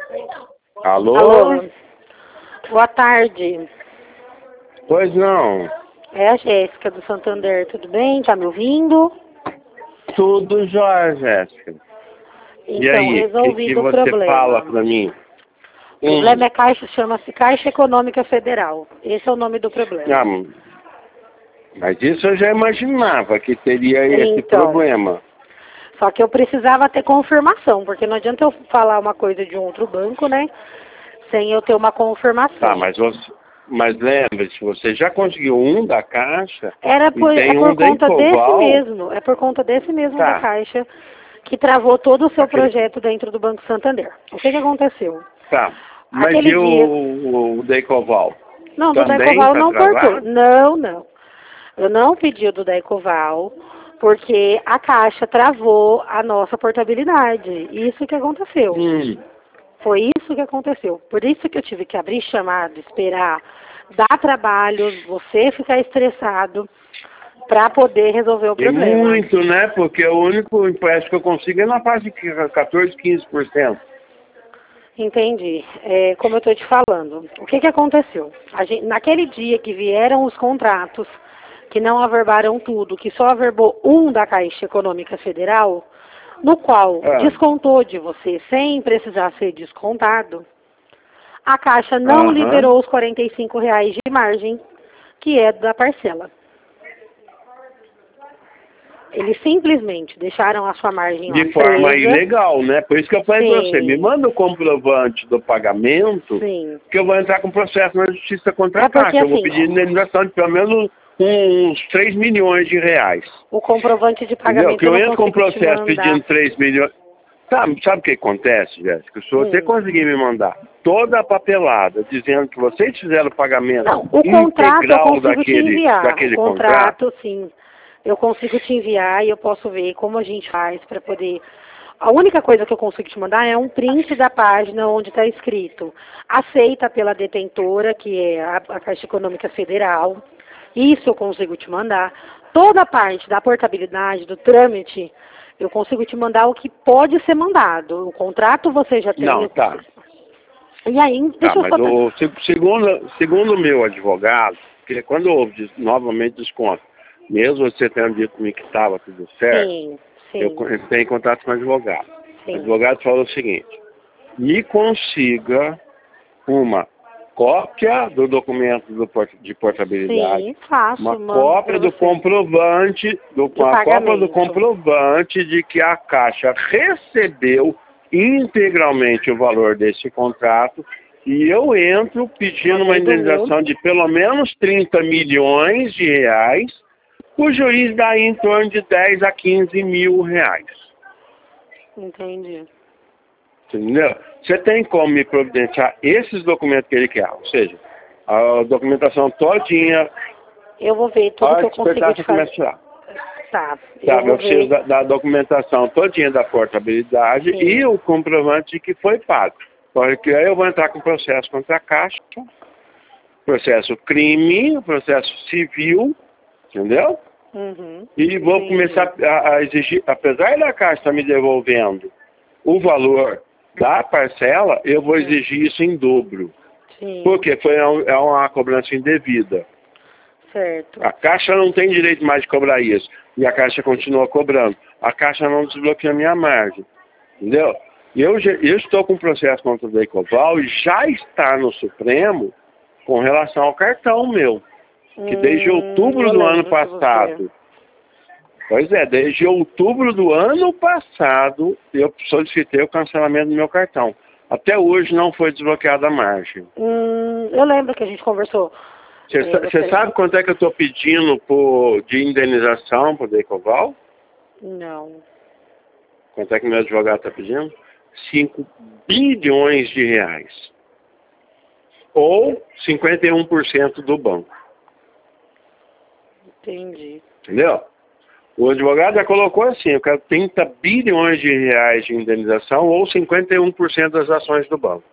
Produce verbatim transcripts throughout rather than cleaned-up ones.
Alô? Alô? Boa tarde. Pois não. É a Jéssica do Santander, tudo bem? Tá me ouvindo? Tudo jóia, Jéssica. Então, E aí, o que, resolvido que o você problema. fala pra mim? O problema é Caixa, chama-se Caixa Econômica Federal. Esse é o nome do problema. Ah, mas isso eu já imaginava que teria esse Então, problema. Só que eu precisava ter confirmação, porque não adianta eu falar uma coisa de um outro banco, né? Sem eu ter uma confirmação. Tá, mas você, mas lembre-se, você já conseguiu um da Caixa. Era por, e tem é por um da conta desse Ecoval. mesmo, é por conta desse mesmo Tá. da Caixa que travou todo o seu Aquele... projeto dentro do Banco Santander. O que que aconteceu? Tá. Mas Aquele e o, dia... o, o da Ecoval? Não, do Também Decoval tá não portou. travado? Não, não. Eu não pedi o do Decoval porque a Caixa travou a nossa portabilidade. Isso que aconteceu. Hum. Foi isso que aconteceu. Por isso que eu tive que abrir chamada, esperar, dar trabalho, você ficar estressado para poder resolver o E problema. muito, né? Porque o único empréstimo que eu consigo é na fase de quatorze, quinze por cento. Entendi. É, como eu estou te falando, o que, que aconteceu? A gente, naquele dia que vieram os contratos, que não averbaram tudo, que só averbou um da Caixa Econômica Federal, no qual Ah. descontou de você sem precisar ser descontado, a Caixa não Aham. liberou os quarenta e cinco reais de margem, que é da parcela. Eles simplesmente deixaram a sua margem lá De forma presa. ilegal, né? Por isso que eu falei para você, Sim. me manda o comprovante do pagamento, Sim. que eu vou entrar com processo na justiça contra É a Caixa. porque, Eu vou assim, pedir indenização de pelo menos uns três milhões de reais. o comprovante de Entendeu? pagamento Que eu eu não entro com consigo te processo mandar. pedindo três milhões. Sabe, sabe o que acontece, Jéssica? Se você Hum. conseguir me mandar toda a papelada dizendo que vocês fizeram o pagamento Não, o contrato eu integral consigo daquele, te enviar. daquele O contrato, contrato, sim. Eu consigo te enviar e eu posso ver como a gente faz para poder... A única coisa que eu consigo te mandar é um print da página onde está escrito aceita pela detentora, que é a, a Caixa Econômica Federal. Isso eu consigo te mandar. Toda a parte da portabilidade, do trâmite, eu consigo te mandar o que pode ser mandado. O contrato você já tem. Não, tá. E aí, Tá, deixa eu mas só... o, se- segundo, segundo o meu advogado, que quando houve des- novamente desconto, mesmo você tendo dito comigo que estava tudo certo, Sim, eu sim, co- entrei em contato com o advogado. O sim. advogado falou o seguinte, me consiga uma cópia do documento do port- de portabilidade, Sim, faço, uma mando cópia para do você. comprovante, do, Do uma cópia do pagamento. comprovante de que a Caixa recebeu integralmente o valor desse contrato e eu entro pedindo uma Mandei do indenização meu. de pelo menos trinta milhões de reais, o juiz dá em torno de dez a quinze mil reais. Entendi. Entendeu? Você tem como me providenciar esses documentos que ele quer, ou seja, a documentação todinha, Eu vou ver tudo a que eu consigo te fazer. comercial. Tá, Tá, eu eu vou preciso ver. da, da documentação todinha da portabilidade Sim. e o comprovante de que foi pago. Porque aí eu vou entrar com processo contra a Caixa, processo crime, processo civil, entendeu? Uhum. E vou Entendi. começar a, a exigir, apesar da Caixa estar me devolvendo o valor da parcela, eu vou exigir isso em dobro. Sim, Porque foi um- é uma cobrança indevida. certo. A Caixa não tem direito mais de cobrar isso. E a Caixa continua cobrando. A Caixa não desbloqueia a minha margem. Entendeu? E eu, já- eu estou com um processo contra o Decoval e já está no Supremo com relação ao cartão meu. Que desde Hum, outubro eu do ano lembro de você. passado. Pois é, desde outubro do ano passado eu solicitei o cancelamento do meu cartão. Até hoje não foi desbloqueada a margem. Hum, eu lembro que a gente conversou. Você É, você... sabe quanto é que eu estou pedindo por, de indenização para o Decoval? Não. Quanto é que meu advogado está pedindo? cinco bilhões de reais. Ou cinquenta e um por cento do banco. Entendi. Entendeu? O advogado já colocou assim, eu quero trinta bilhões de reais de indenização ou cinquenta e um por cento das ações do banco.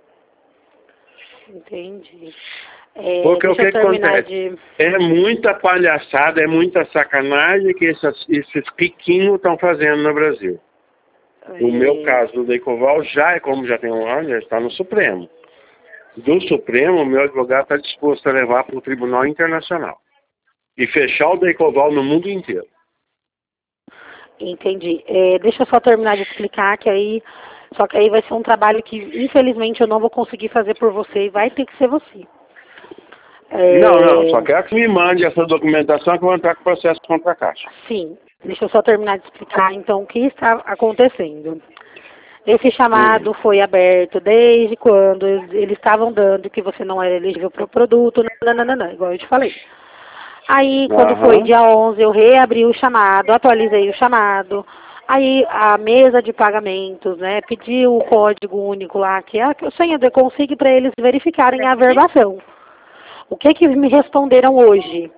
Entendi. É, Porque o deixa que, eu que terminar acontece? de... É muita palhaçada, é muita sacanagem que esses, esses riquinhos estão fazendo no Brasil. O é... meu caso do Decoval já é como já tem um ano, já está no Supremo. Do Supremo, o meu advogado está disposto a levar para o Tribunal Internacional e fechar o Decoval no mundo inteiro. Entendi. É, deixa eu só terminar de explicar que aí, só que aí vai ser um trabalho que infelizmente eu não vou conseguir fazer por você e vai ter que ser você. É... Não, não, só quero que me mande essa documentação que eu vou entrar com o processo contra a Caixa. Sim, deixa eu só terminar de explicar então o que está acontecendo. Esse chamado foi aberto desde quando eles estavam dando que você não era elegível para o produto, nananana, igual eu te falei. Aí, quando Uhum. foi dia onze, eu reabri o chamado, atualizei o chamado. Aí, a mesa de pagamentos, né, pediu o código único lá, que é a senha do Consigo, para eles verificarem a averbação. O que que me responderam hoje?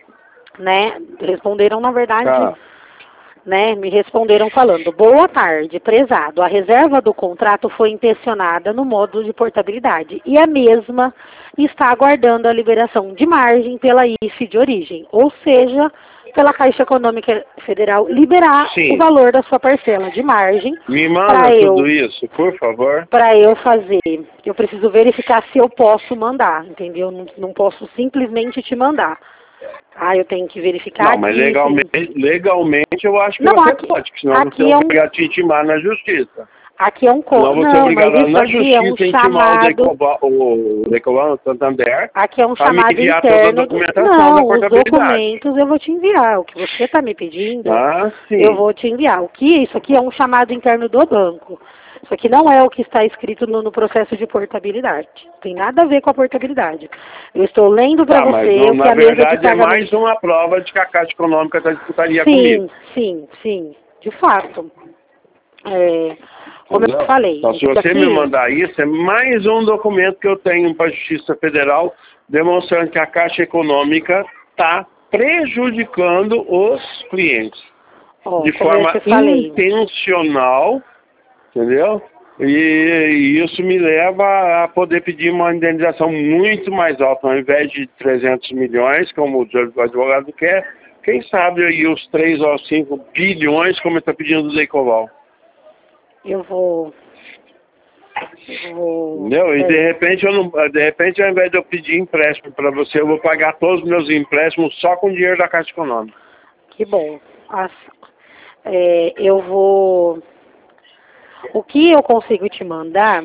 Né? Responderam, na verdade, Tá. né, me responderam falando: boa tarde, prezado, a reserva do contrato foi intencionada no módulo de portabilidade e a mesma está aguardando a liberação de margem pela I F de origem, ou seja, pela Caixa Econômica Federal liberar Sim. o valor da sua parcela de margem. Me manda tudo eu, isso, por favor. Para eu fazer. Eu preciso verificar se eu posso mandar, entendeu? Não, não posso simplesmente te mandar. Ah, eu tenho que verificar. Não, mas aqui, legalmente, legalmente eu acho que não, você aqui, pode, porque senão aqui você é é um... obrigado a te intimar na justiça. Aqui é um... Co... Senão você não, é obrigado mas isso na aqui justiça é um a intimar chamado... o Decoval no Santander. Aqui é um chamado a me enviar interno... toda a documentação não, da os portabilidade. documentos eu vou te enviar. O que você está me pedindo, Ah, sim. eu vou te enviar. O que isso aqui é um chamado interno do banco. Isso aqui não é o que está escrito no, no processo de portabilidade. Tem nada a ver com a portabilidade. Eu estou lendo para Tá, você mas não, o que na a mesa de verdade é pagamento... mais uma prova de que a Caixa Econômica está disputaria sim, comigo. Sim, sim, de fato. É, como Entendeu? eu falei... Então, se você aqui, me mandar isso, é mais um documento que eu tenho para a Justiça Federal demonstrando que a Caixa Econômica está prejudicando os clientes. ó, De como eu forma te falei... intencional, entendeu? E, e isso me leva a poder pedir uma indenização muito mais alta, ao invés de trezentos milhões, como o advogado quer, quem sabe aí os três ou cinco bilhões, como ele está pedindo do Decoval. Eu vou... Eu vou... Entendeu? E de repente, eu não, de repente, ao invés de eu pedir empréstimo para você, eu vou pagar todos os meus empréstimos só com dinheiro da Caixa Econômica. Que bom. As, é, eu vou... O que eu consigo te mandar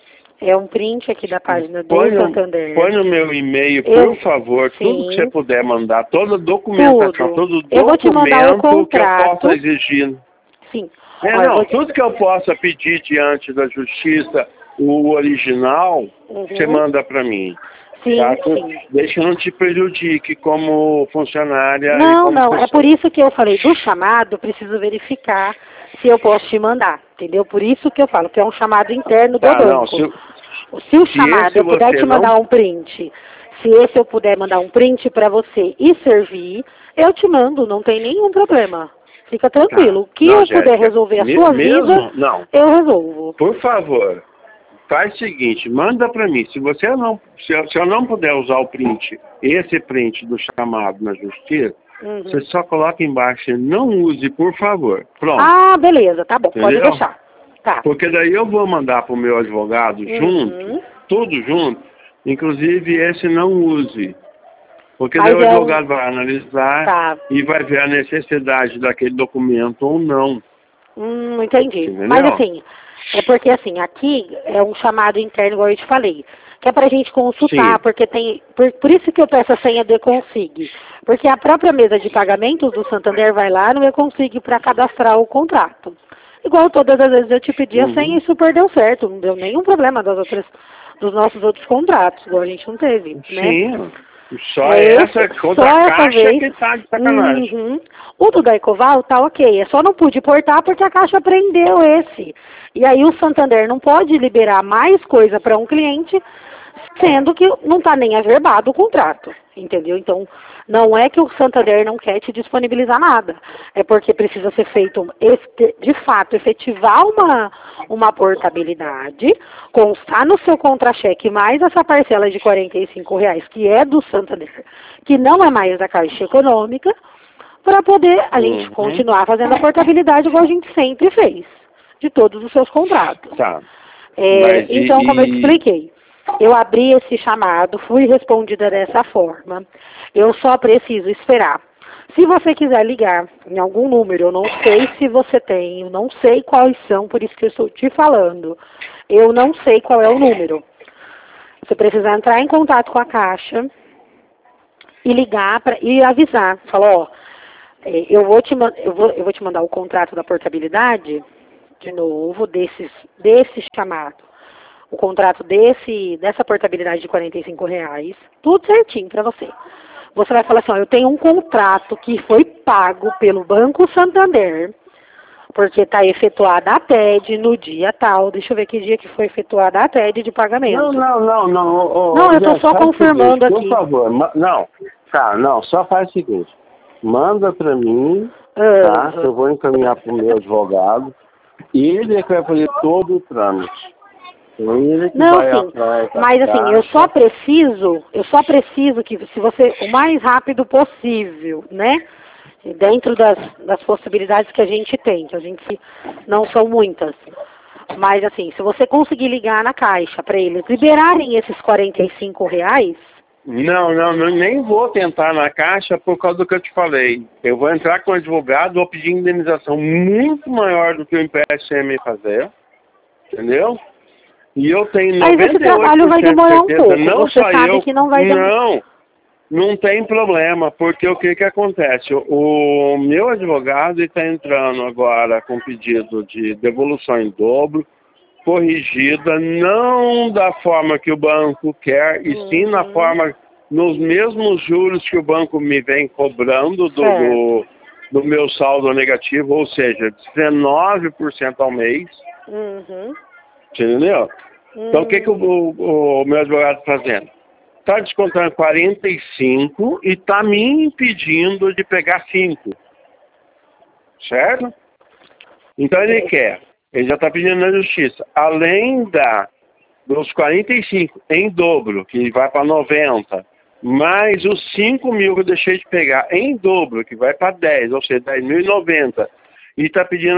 é um print aqui da página do Põe no, Santander. põe no meu e-mail, por eu, favor, sim, tudo que você puder mandar, toda a documentação, tudo. todo Eu vou te mandar o documento que eu contrato. possa exigir. Sim. É, Ó, eu não, vou te... tudo que eu possa pedir diante da justiça, o original, Uhum. você manda para mim. Sim, Tá? sim. Deixa que não te prejudique como funcionária. Não, e como não, pessoa. é por isso que eu falei do chamado, eu preciso verificar se eu posso te mandar, entendeu? Por isso que eu falo que é um chamado interno do Tá, banco. não, se, se o se chamado eu puder te mandar não... um print, se esse eu puder mandar um print para você e servir, eu te mando, não tem nenhum problema. Fica tranquilo. O Tá. que Não, eu Jéssica, puder resolver a me, sua mesmo, vida, não. eu resolvo. Por favor, faz o seguinte, manda para mim. Se você não, se eu, se eu não puder usar o print, esse print do chamado na justiça, Uhum. você só coloca embaixo, não use, por favor. Pronto. Ah, beleza, tá bom, Entendeu? pode deixar. Tá. Porque daí eu vou mandar para o meu advogado Uhum. junto, tudo junto, inclusive esse não use. Porque Mas daí o é advogado um... vai analisar Tá. e vai ver a necessidade daquele documento ou não. Hum, entendi. Entendeu? Mas assim, é porque assim, aqui é um chamado interno, igual eu te falei, que é pra gente consultar, Sim. porque tem. Por, por isso que eu peço a senha do E-Consig. Porque a própria mesa de pagamentos do Santander vai lá no E-Consig para cadastrar o contrato. Igual todas as vezes eu te pedi a Uhum. senha e super deu certo, não deu nenhum problema das outras, dos nossos outros contratos, igual a gente não teve, né? Sim. Só É essa esse, contra só a essa Caixa vez. que tá de sacanagem. Uhum. O do Daicoval tá ok, é só não pude portar porque a Caixa prendeu esse. E aí o Santander não pode liberar mais coisa para um cliente, sendo que não está nem averbado o contrato, entendeu? Então, não é que o Santander não quer te disponibilizar nada, é porque precisa ser feito, de fato, efetivar uma, uma portabilidade, constar no seu contra-cheque mais essa parcela de quarenta e cinco reais, que é do Santander, que não é mais da Caixa Econômica, para poder a gente Uhum. continuar fazendo a portabilidade igual a gente sempre fez. de todos os seus contratos. Tá. É, Mas então, e- como eu te expliquei, eu abri esse chamado, fui respondida dessa forma. Eu só preciso esperar. Se você quiser ligar em algum número, eu não sei se você tem, eu não sei quais são, por isso que eu estou te falando. Eu não sei qual é o número. Você precisa entrar em contato com a Caixa e ligar pra, e avisar. Falar, ó, é, eu vou, te, man- eu, vou, eu vou te mandar o contrato da portabilidade, de novo, desses, desse chamado. O contrato desse, dessa portabilidade de quarenta e cinco reais, tudo certinho para você. Você vai falar assim, ó, eu tenho um contrato que foi pago pelo Banco Santander, porque está efetuada a T E D no dia tal. Deixa eu ver que dia que foi efetuada a T E D de pagamento. Não, não, não, não. ô, ô, Não, eu tô Jéssica, só faz o confirmando seguinte, aqui. Por favor, ma- não. Tá, não, só faz o seguinte. Manda pra mim, tá? Que eu vou encaminhar pro meu advogado. E ele é que vai fazer todo o trâmite. Ele que Não, vai sim, atrás da mas assim, eu Caixa. só preciso, eu só preciso que se você, o mais rápido possível, né? Dentro das, das possibilidades que a gente tem, que a gente não são muitas. Mas assim, se você conseguir ligar na Caixa para eles liberarem esses quarenta e cinco reais, Não, não, não, nem vou tentar na Caixa por causa do que eu te falei. Eu vou entrar com o advogado, vou pedir indenização muito maior do que o empréstimo ia fazer, entendeu? E eu tenho mas esse noventa e oito trabalho por vai cento de demorar um certeza, pouco. não Você só sabe eu, que não vai demorar. não, não tem problema, porque o que que acontece? O, o meu advogado está entrando agora com pedido de devolução em dobro, corrigida, não da forma que o banco quer, e sim na Uhum. forma, nos mesmos juros que o banco me vem cobrando do, do, Certo. do meu saldo negativo, ou seja, dezenove por cento ao mês, Uhum. entendeu? Então, o que, que o, o, o meu advogado está fazendo? Está descontando quarenta e cinco e está me impedindo de pegar cinco. Certo? Então, ele quer, ele já está pedindo na justiça, além da, dos quarenta e cinco em dobro, que vai para noventa, mais os cinco mil que eu deixei de pegar em dobro, que vai para dez, ou seja, dez mil e noventa, e está pedindo